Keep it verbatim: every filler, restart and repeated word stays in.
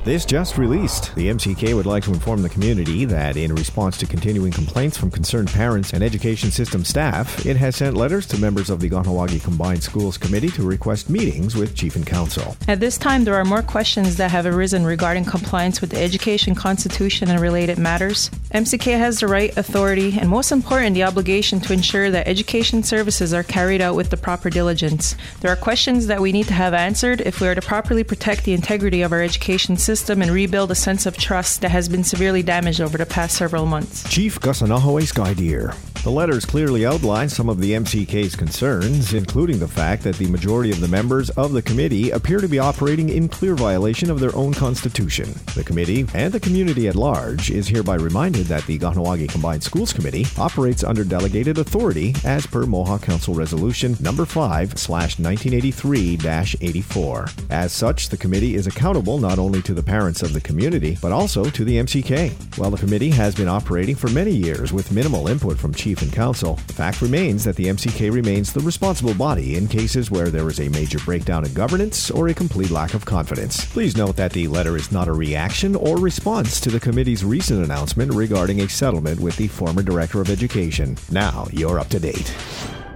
This just released. The M C K would like to inform the community that in response to continuing complaints from concerned parents and education system staff, it has sent letters to members of the Kahnawake Combined Schools Committee to request meetings with Chief and Council. At this time, there are more questions that have arisen regarding compliance with the Education Constitution and related matters. M C K has the right, authority, and most important, the obligation to ensure that education services are carried out with the proper diligence. There are questions that we need to have answered if we are to properly protect the integrity of our education system and rebuild a sense of trust that has been severely damaged over the past several months. Chief Gasanahoe Skydeer. The letters clearly outline some of the M C K's concerns, including the fact that the majority of the members of the committee appear to be operating in clear violation of their own constitution. The committee and the community at large is hereby reminded that the Kahnawake Combined Schools Committee operates under delegated authority as per Mohawk Council Resolution number five slash nineteen eighty-three dash eighty-four. As such, the committee is accountable not only to the parents of the community, but also to the M C K. While the committee has been operating for many years with minimal input from Chief and Council, the fact remains that the M C K remains the responsible body in cases where there is a major breakdown in governance or a complete lack of confidence. Please note that the letter is not a reaction or response to the committee's recent announcement regarding a settlement with the former Director of Education. Now, you're up to date.